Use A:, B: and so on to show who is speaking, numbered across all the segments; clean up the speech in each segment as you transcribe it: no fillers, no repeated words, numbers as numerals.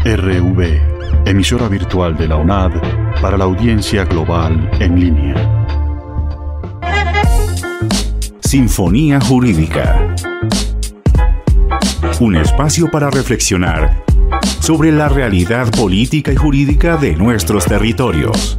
A: RV, emisora virtual de la UNAD para la audiencia global en línea.
B: Sinfonía Jurídica. Un espacio para reflexionar sobre la realidad política y jurídica de nuestros territorios.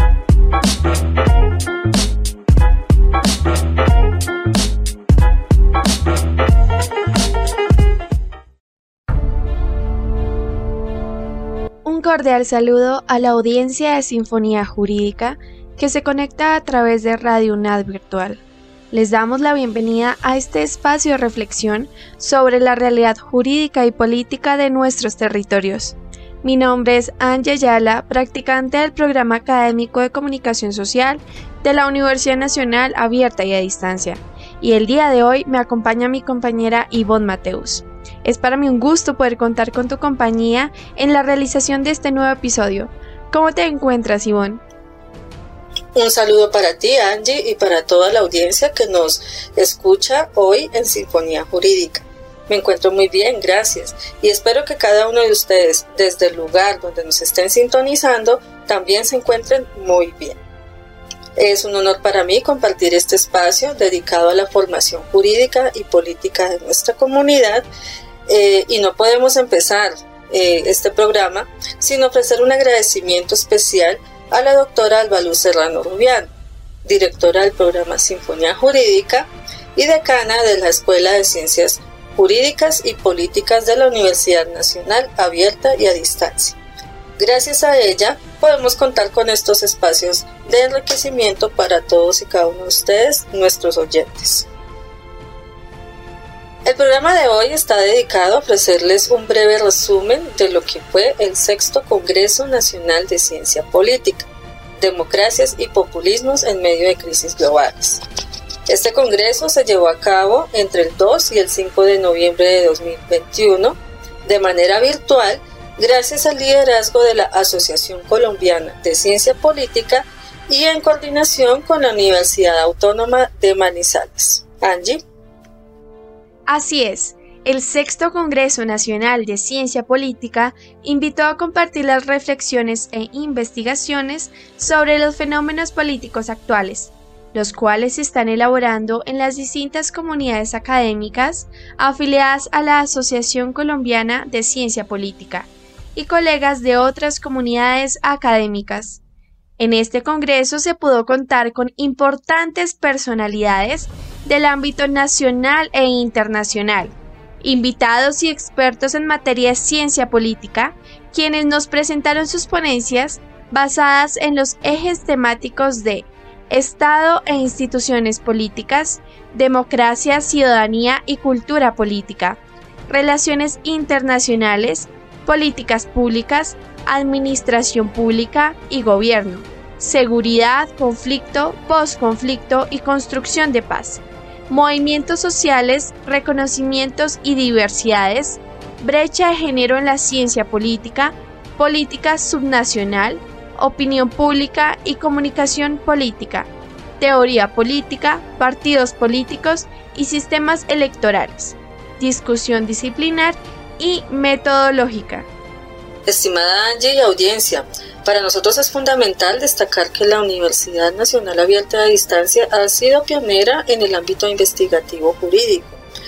C: Un cordial saludo a la audiencia de Sinfonía Jurídica que se conecta a través de Radio UNAD Virtual. Les damos la bienvenida a este espacio de reflexión sobre la realidad jurídica y política de nuestros territorios. Mi nombre es Angie Ayala, practicante del Programa Académico de Comunicación Social de la Universidad Nacional Abierta y a Distancia, y el día de hoy me acompaña mi compañera Ivonne Mateus. Es para mí un gusto poder contar con tu compañía en la realización de este nuevo episodio. ¿Cómo te encuentras, Ivonne?
D: Un saludo para ti, Angie, y para toda la audiencia que nos escucha hoy en Sinfonía Jurídica. Me encuentro muy bien, gracias, y espero que cada uno de ustedes, desde el lugar donde nos estén sintonizando, también se encuentren muy bien. Es un honor para mí compartir este espacio dedicado a la formación jurídica y política de nuestra comunidad, y no podemos empezar este programa sin ofrecer un agradecimiento especial a la doctora Albaluz Serrano Rubiano, directora del programa Sinfonía Jurídica y decana de la Escuela de Ciencias Jurídicas y Políticas de la Universidad Nacional Abierta y a Distancia. Gracias a ella podemos contar con estos espacios de enriquecimiento para todos y cada uno de ustedes, nuestros oyentes. El programa de hoy está dedicado a ofrecerles un breve resumen de lo que fue el sexto Congreso Nacional de Ciencia Política, Democracias y Populismos en medio de crisis globales. Este congreso se llevó a cabo entre el 2 y el 5 de noviembre de 2021 de manera virtual, gracias al liderazgo de la Asociación Colombiana de Ciencia Política y en coordinación con la Universidad Autónoma de Manizales. Angie.
C: Así es, el sexto Congreso Nacional de Ciencia Política invitó a compartir las reflexiones e investigaciones sobre los fenómenos políticos actuales, los cuales se están elaborando en las distintas comunidades académicas afiliadas a la Asociación Colombiana de Ciencia Política y colegas de otras comunidades académicas. En este congreso se pudo contar con importantes personalidades del ámbito nacional e internacional, invitados y expertos en materia de ciencia política, quienes nos presentaron sus ponencias basadas en los ejes temáticos de Estado e instituciones políticas, democracia, ciudadanía y cultura política, relaciones internacionales, políticas públicas, administración pública y gobierno, seguridad, conflicto, posconflicto y construcción de paz, movimientos sociales, reconocimientos y diversidades, brecha de género en la ciencia política, política subnacional, opinión pública y comunicación política, teoría política, partidos políticos y sistemas electorales, discusión disciplinar y metodológica.
D: Estimada Angie y audiencia, para nosotros es fundamental destacar que la Universidad Nacional Abierta a Distancia ha sido pionera en el ámbito investigativo jurídico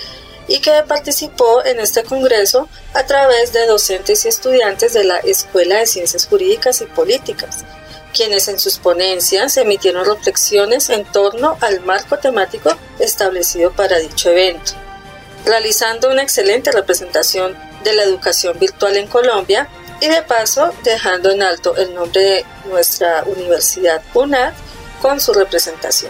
D: y que participó en este congreso a través de docentes y estudiantes de la Escuela de Ciencias Jurídicas y Políticas, quienes en sus ponencias emitieron reflexiones en torno al marco temático establecido para dicho evento, realizando una excelente representación de la educación virtual en Colombia y de paso dejando en alto el nombre de nuestra universidad UNAD con su representación.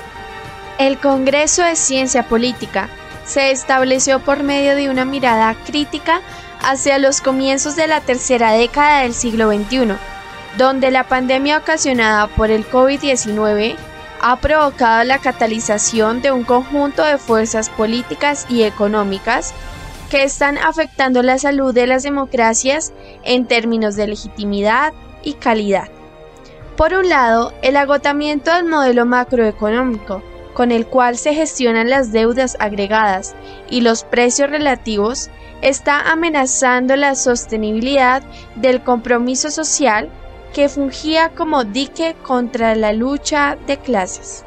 C: El Congreso de Ciencia Política se estableció por medio de una mirada crítica hacia los comienzos de la tercera década del siglo XXI, donde la pandemia ocasionada por el COVID-19 ha provocado la catalización de un conjunto de fuerzas políticas y económicas que están afectando la salud de las democracias en términos de legitimidad y calidad. Por un lado, el agotamiento del modelo macroeconómico, con el cual se gestionan las deudas agregadas y los precios relativos, está amenazando la sostenibilidad del compromiso social que fungía como dique contra la lucha de clases.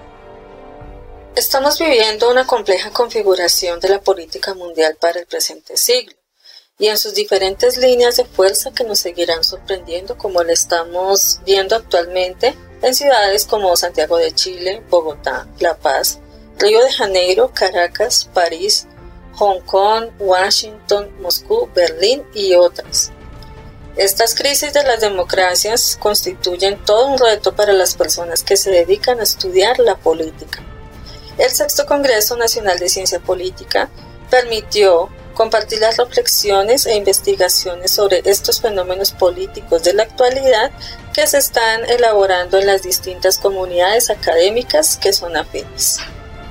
D: Estamos viviendo una compleja configuración de la política mundial para el presente siglo y en sus diferentes líneas de fuerza que nos seguirán sorprendiendo, como lo estamos viendo actualmente en ciudades como Santiago de Chile, Bogotá, La Paz, Río de Janeiro, Caracas, París, Hong Kong, Washington, Moscú, Berlín y otras. Estas crisis de las democracias constituyen todo un reto para las personas que se dedican a estudiar la política. El Sexto Congreso Nacional de Ciencia Política permitió compartir las reflexiones e investigaciones sobre estos fenómenos políticos de la actualidad que se están elaborando en las distintas comunidades académicas que son afines.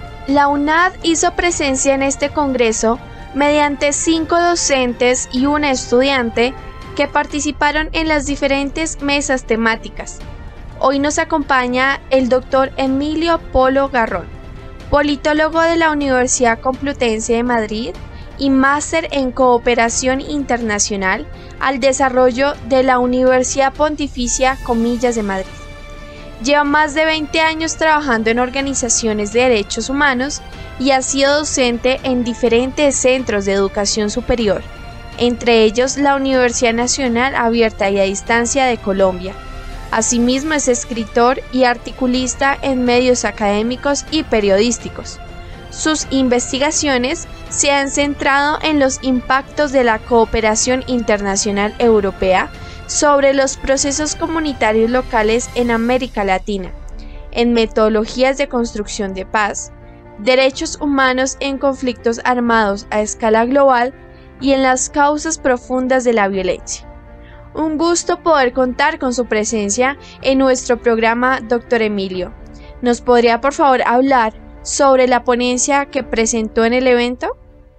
C: La UNAD hizo presencia en este congreso mediante 5 docentes y un estudiante que participaron en las diferentes mesas temáticas. Hoy nos acompaña el doctor Emilio Polo Garrón, politólogo de la Universidad Complutense de Madrid y máster en Cooperación Internacional al Desarrollo de la Universidad Pontificia Comillas de Madrid. Lleva más de 20 años trabajando en organizaciones de derechos humanos y ha sido docente en diferentes centros de educación superior, entre ellos la Universidad Nacional Abierta y a Distancia de Colombia. Asimismo es escritor y articulista en medios académicos y periodísticos. Sus investigaciones se han centrado en los impactos de la cooperación internacional europea sobre los procesos comunitarios locales en América Latina, en metodologías de construcción de paz, derechos humanos en conflictos armados a escala global y en las causas profundas de la violencia. Un gusto poder contar con su presencia en nuestro programa, doctor Emilio. ¿Nos podría por favor hablar sobre la ponencia que presentó en el evento?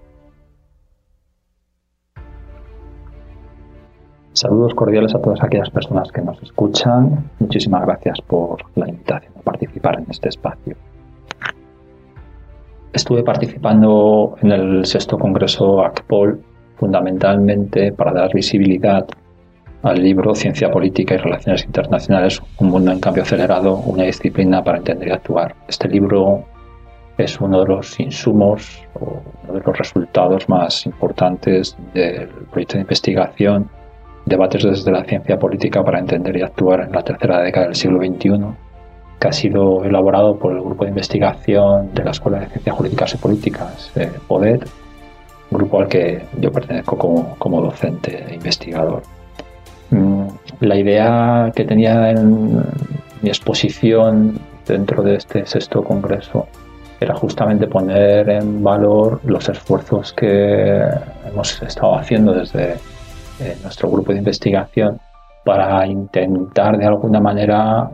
E: Saludos cordiales a todas aquellas personas que nos escuchan. Muchísimas gracias por la invitación a participar en este espacio. Estuve participando en el sexto congreso ACPOL fundamentalmente para dar visibilidad al libro Ciencia Política y Relaciones Internacionales, un mundo en cambio acelerado, una disciplina para entender y actuar. Este libro es uno de los insumos o uno de los resultados más importantes del proyecto de investigación Debates desde la ciencia política para entender y actuar en la tercera década del siglo XXI, que ha sido elaborado por el grupo de investigación de la Escuela de Ciencias Jurídicas y Políticas, PODET, grupo al que yo pertenezco como docente e investigador. La idea que tenía en mi exposición dentro de este sexto congreso era justamente poner en valor los esfuerzos que hemos estado haciendo desde nuestro grupo de investigación para intentar de alguna manera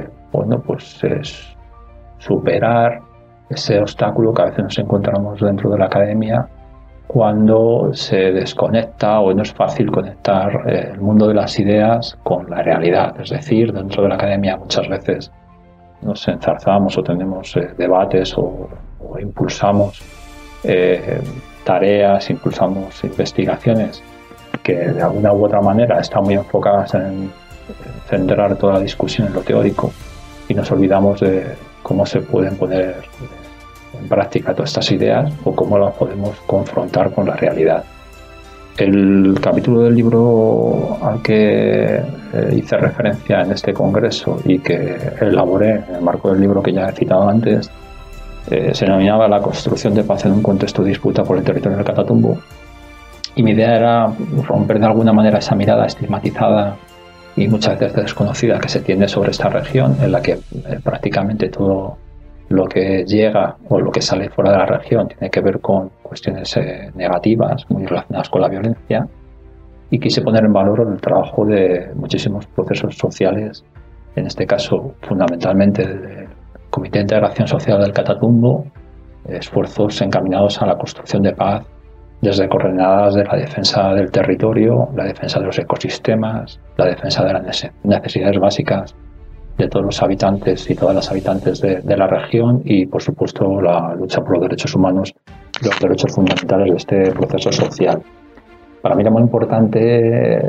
E: superar ese obstáculo que a veces nos encontramos dentro de la academia cuando se desconecta o no es fácil conectar el mundo de las ideas con la realidad. Es decir, dentro de la academia muchas veces nos enzarzamos o tenemos debates o impulsamos tareas, impulsamos investigaciones que de alguna u otra manera están muy enfocadas en centrar toda la discusión en lo teórico y nos olvidamos de cómo se pueden poner en práctica todas estas ideas o cómo las podemos confrontar con la realidad. El capítulo del libro al que hice referencia en este congreso y que elaboré en el marco del libro que ya he citado antes se denominaba La construcción de paz en un contexto de disputa por el territorio del Catatumbo. Y mi idea era romper de alguna manera esa mirada estigmatizada y muchas veces desconocida que se tiene sobre esta región, en la que prácticamente todo lo que llega o lo que sale fuera de la región tiene que ver con cuestiones negativas, muy relacionadas con la violencia. Y quise poner en valor el trabajo de muchísimos procesos sociales, en este caso fundamentalmente del Comité de Integración Social del Catatumbo, esfuerzos encaminados a la construcción de paz desde coordenadas de la defensa del territorio, la defensa de los ecosistemas, la defensa de las necesidades básicas de todos los habitantes y todas las habitantes de la región y, por supuesto, la lucha por los derechos humanos, los derechos fundamentales de este proceso social. Para mí era muy importante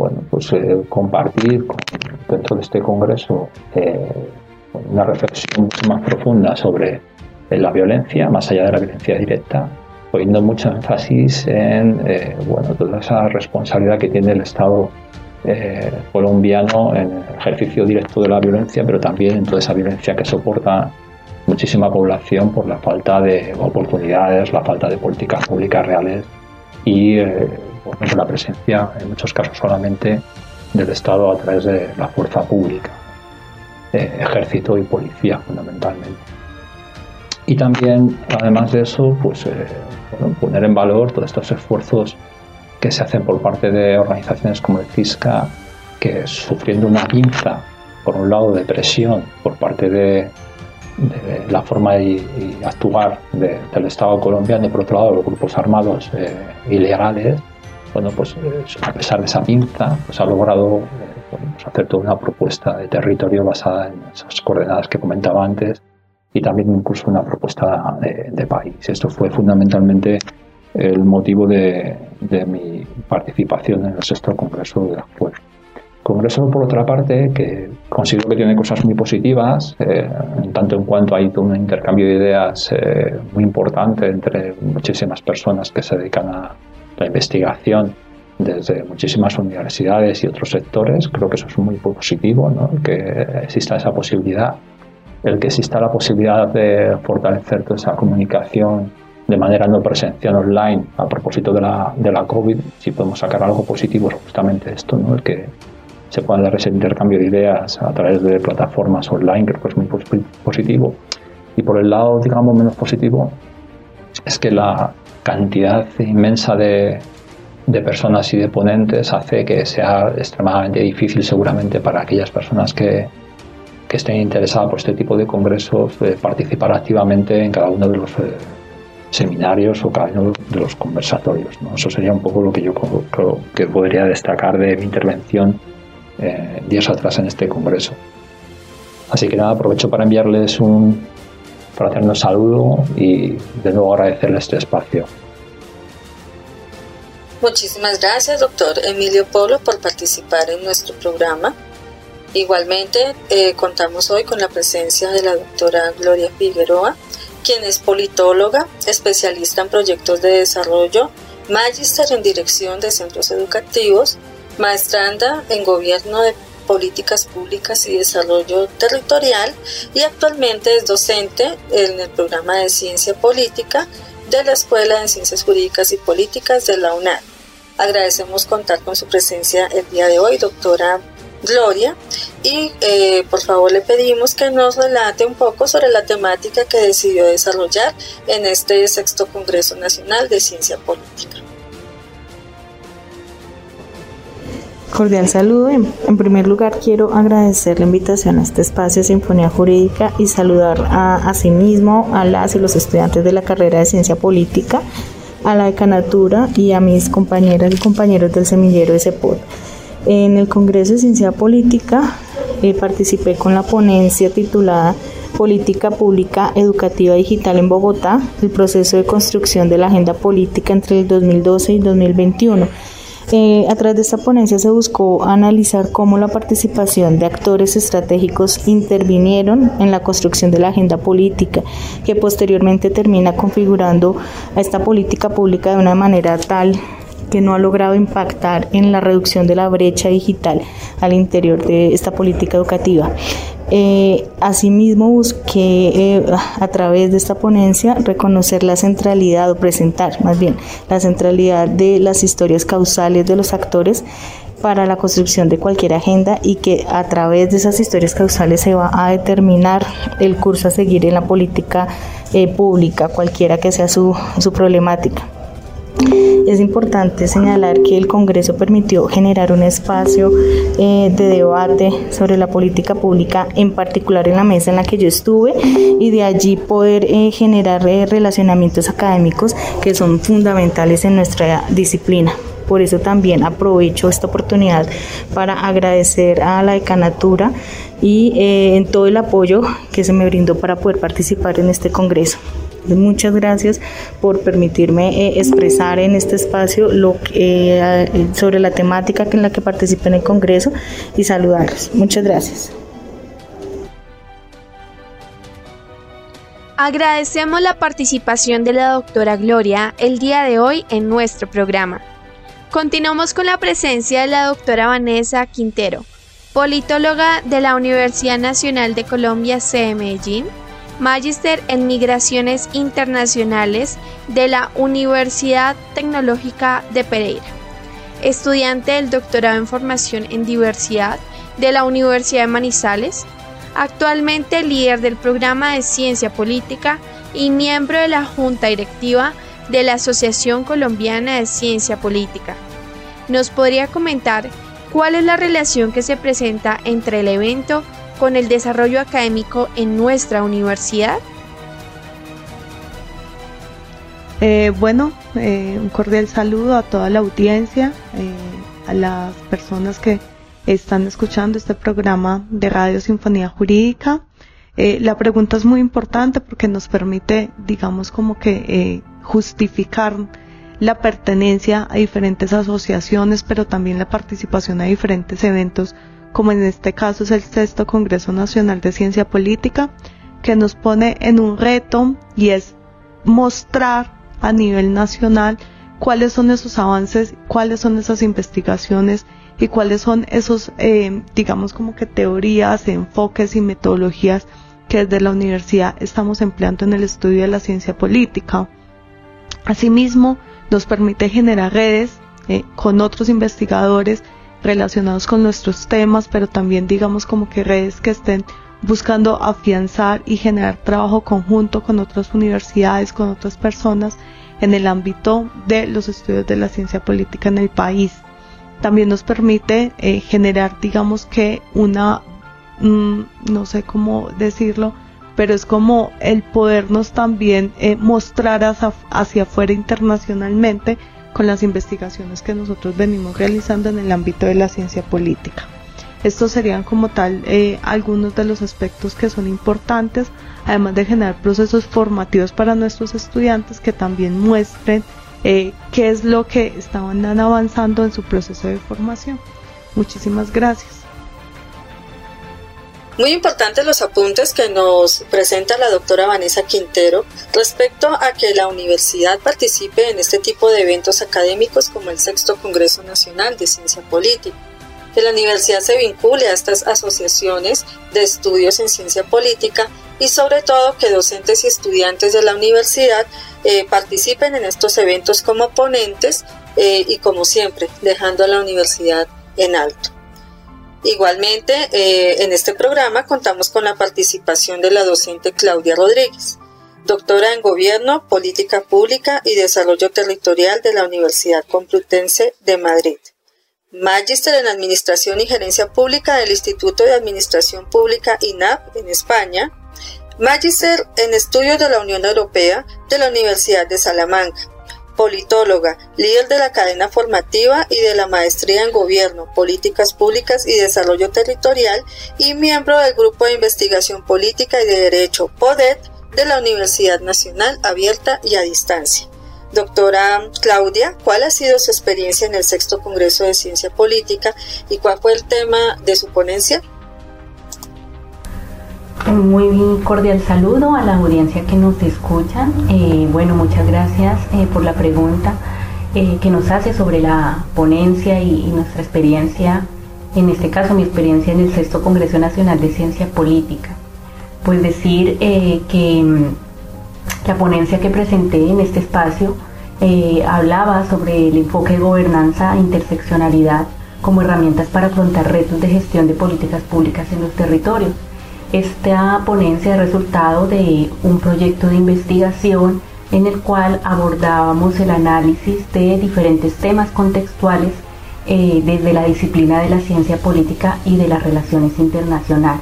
E: compartir dentro de este congreso una reflexión mucho más profunda sobre la violencia, más allá de la violencia directa, poniendo mucho énfasis en toda esa responsabilidad que tiene el Estado colombiano en el ejercicio directo de la violencia, pero también en toda esa violencia que soporta muchísima población por la falta de oportunidades, la falta de políticas públicas reales y la presencia, en muchos casos solamente, del Estado a través de la fuerza pública, ejército y policía fundamentalmente. Y también, además de eso, poner en valor todos estos esfuerzos que se hacen por parte de organizaciones como el CISCA, que sufriendo una pinza, por un lado, de presión por parte de la forma y actuar del Estado colombiano y, por otro lado, los grupos armados ilegales, a pesar de esa pinza, ha logrado hacer toda una propuesta de territorio basada en esas coordenadas que comentaba antes y también incluso una propuesta de país. Esto fue fundamentalmente el motivo de mi participación en el 6º Congreso de la FUER. Congreso, por otra parte, que considero que tiene cosas muy positivas, en tanto en cuanto hay un intercambio de ideas muy importante entre muchísimas personas que se dedican a la investigación desde muchísimas universidades y otros sectores. Creo que eso es muy positivo, ¿no? Que exista esa posibilidad, el que exista la posibilidad de fortalecer toda esa comunicación de manera no presencial online a propósito de la COVID. Si podemos sacar algo positivo es justamente esto, ¿no? El que se pueda dar ese intercambio de ideas a través de plataformas online, creo que es muy positivo. Y por el lado, digamos, menos positivo, es que la cantidad inmensa de personas y de ponentes hace que sea extremadamente difícil seguramente para aquellas personas que estén interesadas por este tipo de congresos participar activamente en cada uno de los seminarios o cada uno de los conversatorios, ¿no? Eso sería un poco lo que yo creo que podría destacar de mi intervención días atrás en este congreso. Así que nada, aprovecho para enviarles un fraterno saludo y de nuevo agradecerles este espacio.
D: Muchísimas gracias, doctor Emilio Polo, por participar en nuestro programa. Igualmente, contamos hoy con la presencia de la doctora Gloria Figueroa, quien es politóloga, especialista en proyectos de desarrollo, magíster en dirección de centros educativos, maestranda en gobierno de políticas públicas y desarrollo territorial y actualmente es docente en el programa de ciencia política de la Escuela de Ciencias Jurídicas y Políticas de la UNAD. Agradecemos contar con su presencia el día de hoy, doctora Gloria, y por favor le pedimos que nos relate un poco sobre la temática que decidió desarrollar en este 6º Congreso Nacional de Ciencia Política.
F: Cordial saludo. En primer lugar, quiero agradecer la invitación a este espacio de Sinfonía Jurídica y saludar asimismo a las y los estudiantes de la carrera de Ciencia Política, a la decanatura y a mis compañeras y compañeros del semillero de CEPOD. En el Congreso de Ciencia Política participé con la ponencia titulada Política Pública Educativa Digital en Bogotá, el proceso de construcción de la agenda política entre el 2012 y 2021. A través de esta ponencia se buscó analizar cómo la participación de actores estratégicos intervinieron en la construcción de la agenda política, que posteriormente termina configurando a esta política pública de una manera tal que no ha logrado impactar en la reducción de la brecha digital al interior de esta política educativa. Asimismo busqué a través de esta ponencia reconocer la centralidad o presentar más bien la centralidad de las historias causales de los actores para la construcción de cualquier agenda y que a través de esas historias causales se va a determinar el curso a seguir en la política pública, cualquiera que sea su problemática. Es importante señalar que el Congreso permitió generar un espacio de debate sobre la política pública, en particular en la mesa en la que yo estuve, y de allí poder generar relacionamientos académicos que son fundamentales en nuestra disciplina. Por eso también aprovecho esta oportunidad para agradecer a la decanatura y en todo el apoyo que se me brindó para poder participar en este congreso. Muchas gracias por permitirme expresar en este espacio sobre la temática en la que participé en el congreso y saludarlos. Muchas gracias.
C: Agradecemos la participación de la doctora Gloria el día de hoy en nuestro programa. Continuamos con la presencia de la doctora Vanessa Quintero, politóloga de la Universidad Nacional de Colombia, sede Medellín, magíster en Migraciones Internacionales de la Universidad Tecnológica de Pereira, estudiante del doctorado en Formación en Diversidad de la Universidad de Manizales, actualmente líder del programa de Ciencia Política y miembro de la Junta Directiva de la Asociación Colombiana de Ciencia Política. ¿Nos podría comentar cuál es la relación que se presenta entre el evento con el desarrollo académico en nuestra universidad?
G: Un cordial saludo a toda la audiencia, a las personas que están escuchando este programa de Radio Sinfonía Jurídica. La pregunta es muy importante porque nos permite, justificar la pertenencia a diferentes asociaciones, pero también la participación a diferentes eventos, como en este caso es el 6º Congreso Nacional de Ciencia Política, que nos pone en un reto y es mostrar a nivel nacional cuáles son esos avances, cuáles son esas investigaciones y cuáles son esos, teorías, enfoques y metodologías que desde la universidad estamos empleando en el estudio de la ciencia política. Asimismo, nos permite generar redes con otros investigadores relacionados con nuestros temas, pero también redes que estén buscando afianzar y generar trabajo conjunto con otras universidades, con otras personas en el ámbito de los estudios de la ciencia política en el país. También nos permite generar, no sé cómo decirlo, pero es como el podernos también mostrar hacia afuera internacionalmente con las investigaciones que nosotros venimos realizando en el ámbito de la ciencia política. Estos serían como tal algunos de los aspectos que son importantes, además de generar procesos formativos para nuestros estudiantes que también muestren qué es lo que estaban avanzando en su proceso de formación. Muchísimas gracias.
D: Muy importantes los apuntes que nos presenta la doctora Vanessa Quintero respecto a que la universidad participe en este tipo de eventos académicos como el 6º Congreso Nacional de Ciencia Política, que la universidad se vincule a estas asociaciones de estudios en ciencia política y sobre todo que docentes y estudiantes de la universidad participen en estos eventos como ponentes y como siempre dejando a la universidad en alto. Igualmente, en este programa contamos con la participación de la docente Claudia Rodríguez, doctora en Gobierno, Política Pública y Desarrollo Territorial de la Universidad Complutense de Madrid, magíster en Administración y Gerencia Pública del Instituto de Administración Pública INAP en España, magíster en Estudios de la Unión Europea de la Universidad de Salamanca, politóloga, líder de la cadena formativa y de la maestría en Gobierno, Políticas Públicas y Desarrollo Territorial y miembro del Grupo de Investigación Política y de Derecho, PODET, de la Universidad Nacional Abierta y a Distancia. Doctora Claudia, ¿cuál ha sido su experiencia en el 6º Congreso de Ciencia Política y cuál fue el tema de su ponencia?
H: Muy cordial saludo a la audiencia que nos escuchan. Muchas gracias por la pregunta que nos hace sobre la ponencia y nuestra experiencia, en este caso mi experiencia en el 6º Congreso Nacional de Ciencia Política. Pues decir que la ponencia que presenté en este espacio hablaba sobre el enfoque de gobernanza e interseccionalidad como herramientas para afrontar retos de gestión de políticas públicas en los territorios. Esta ponencia es resultado de un proyecto de investigación en el cual abordábamos el análisis de diferentes temas contextuales desde la disciplina de la ciencia política y de las relaciones internacionales.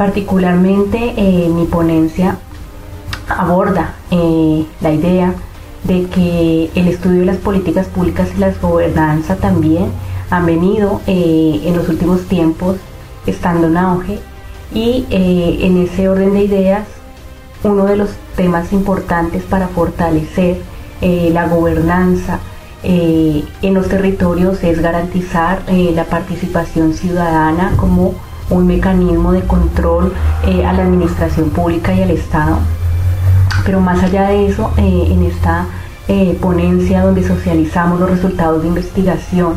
H: Particularmente mi ponencia aborda la idea de que el estudio de las políticas públicas y la gobernanza también han venido en los últimos tiempos estando en auge, y en ese orden de ideas uno de los temas importantes para fortalecer la gobernanza en los territorios es garantizar la participación ciudadana como un mecanismo de control a la administración pública y al Estado. Pero más allá de eso, en esta ponencia donde socializamos los resultados de investigación,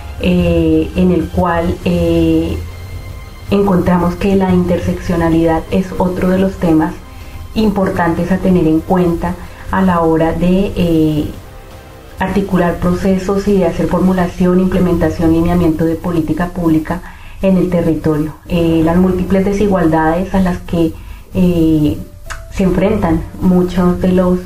H: en el cual encontramos que la interseccionalidad es otro de los temas importantes a tener en cuenta a la hora de articular procesos y de hacer formulación, implementación, lineamiento de política pública en el territorio. Las múltiples desigualdades a las que se enfrentan muchas de los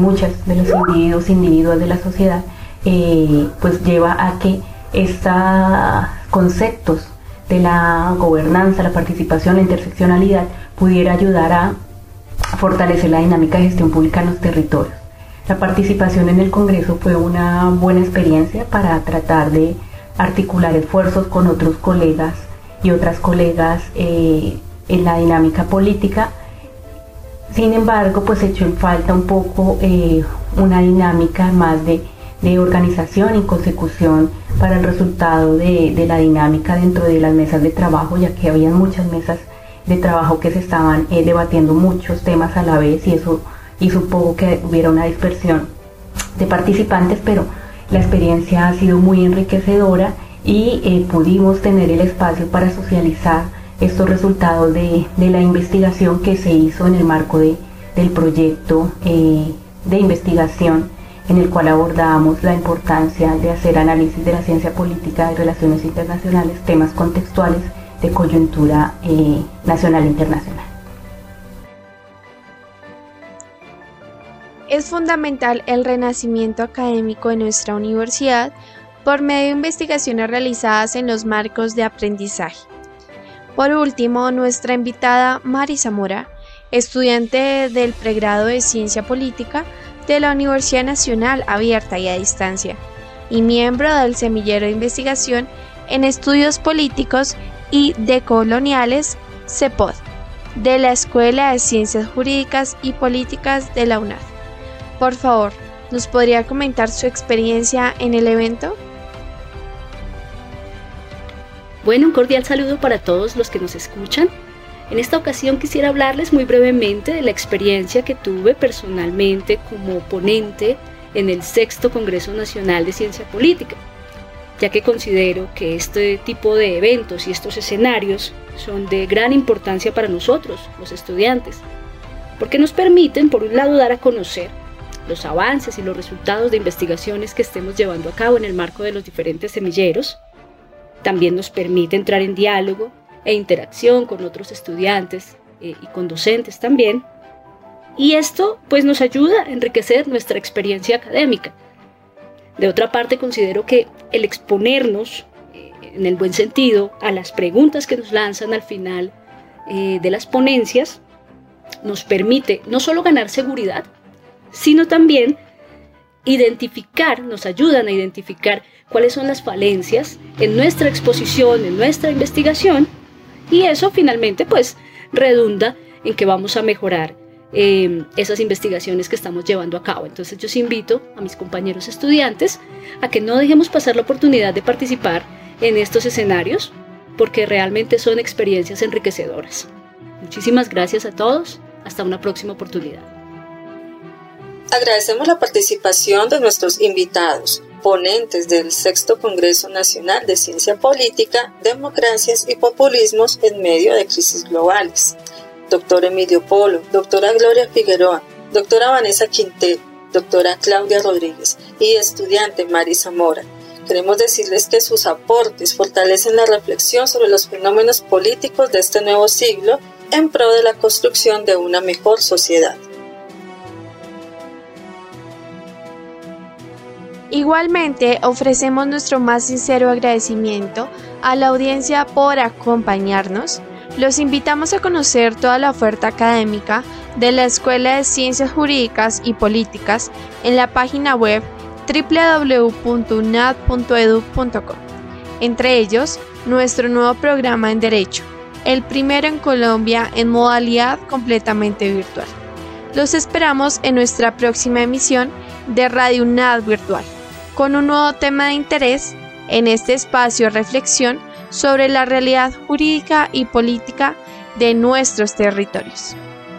H: individuos de la sociedad, pues lleva a que estos conceptos de la gobernanza, la participación, la interseccionalidad pudiera ayudar a fortalecer la dinámica de gestión pública en los territorios. La participación en el Congreso fue una buena experiencia para tratar de articular esfuerzos con otros colegas y otras colegas en la dinámica política. Sin embargo, pues echó en falta un poco una dinámica más de organización y consecución para el resultado de la dinámica dentro de las mesas de trabajo, ya que había muchas mesas de trabajo que se estaban debatiendo muchos temas a la vez, y eso hizo un poco que hubiera una dispersión de participantes, pero la experiencia ha sido muy enriquecedora y pudimos tener el espacio para socializar estos resultados de la investigación que se hizo en el marco del proyecto de investigación, en el cual abordábamos la importancia de hacer análisis de la ciencia política y relaciones internacionales, temas contextuales de coyuntura nacional e internacional.
C: Es fundamental el renacimiento académico de nuestra universidad por medio de investigaciones realizadas en los marcos de aprendizaje. Por último, nuestra invitada Mari Zamora, estudiante del pregrado de Ciencia Política de la Universidad Nacional Abierta y a Distancia, y miembro del Semillero de Investigación en Estudios Políticos y Decoloniales, CEPOD, de la Escuela de Ciencias Jurídicas y Políticas de la UNAD. Por favor, ¿nos podría comentar su experiencia en el evento?
I: Bueno, un cordial saludo para todos los que nos escuchan. En esta ocasión quisiera hablarles muy brevemente de la experiencia que tuve personalmente como ponente en el 6º Congreso Nacional de Ciencia Política, ya que considero que este tipo de eventos y estos escenarios son de gran importancia para nosotros, los estudiantes, porque nos permiten, por un lado, dar a conocer los avances y los resultados de investigaciones que estemos llevando a cabo en el marco de los diferentes semilleros. También nos permite entrar en diálogo e interacción con otros estudiantes y con docentes también. Y esto pues nos ayuda a enriquecer nuestra experiencia académica. De otra parte, considero que el exponernos, en el buen sentido, a las preguntas que nos lanzan al final de las ponencias, nos permite no solo ganar seguridad, sino también nos ayudan a identificar cuáles son las falencias en nuestra exposición, en nuestra investigación, y eso finalmente pues redunda en que vamos a mejorar esas investigaciones que estamos llevando a cabo. Entonces yo os invito a mis compañeros estudiantes a que no dejemos pasar la oportunidad de participar en estos escenarios, porque realmente son experiencias enriquecedoras. Muchísimas gracias a todos, hasta una próxima oportunidad.
D: Agradecemos la participación de nuestros invitados, ponentes del 6º Congreso Nacional de Ciencia Política, Democracias y Populismos en medio de crisis globales. Doctor Emilio Polo, doctora Gloria Figueroa, doctora Vanessa Quintero, doctora Claudia Rodríguez y estudiante Mari Zamora. Queremos decirles que sus aportes fortalecen la reflexión sobre los fenómenos políticos de este nuevo siglo en pro de la construcción de una mejor sociedad.
C: Igualmente, ofrecemos nuestro más sincero agradecimiento a la audiencia por acompañarnos. Los invitamos a conocer toda la oferta académica de la Escuela de Ciencias Jurídicas y Políticas en la página web www.unad.edu.co. Entre ellos, nuestro nuevo programa en Derecho, el primero en Colombia en modalidad completamente virtual. Los esperamos en nuestra próxima emisión de Radio UNAD Virtual, con un nuevo tema de interés en este espacio de reflexión sobre la realidad jurídica y política de nuestros territorios.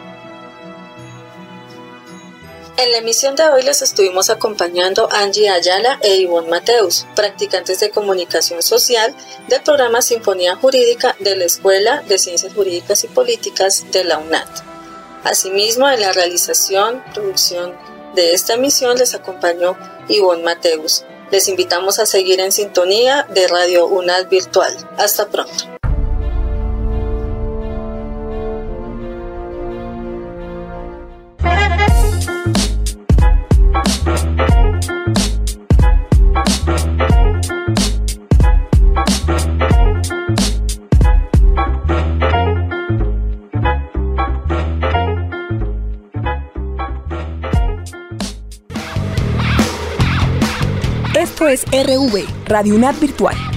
D: En la emisión de hoy les estuvimos acompañando Angie Ayala e Ivonne Mateus, practicantes de comunicación social del programa Sinfonía Jurídica de la Escuela de Ciencias Jurídicas y Políticas de la UNAD. Asimismo, en la realización, producción de esta emisión les acompañó Ivonne Mateus. Les invitamos a seguir en sintonía de Radio UNAD Virtual. Hasta pronto.
J: Esto es RV, Radio UNAD Virtual.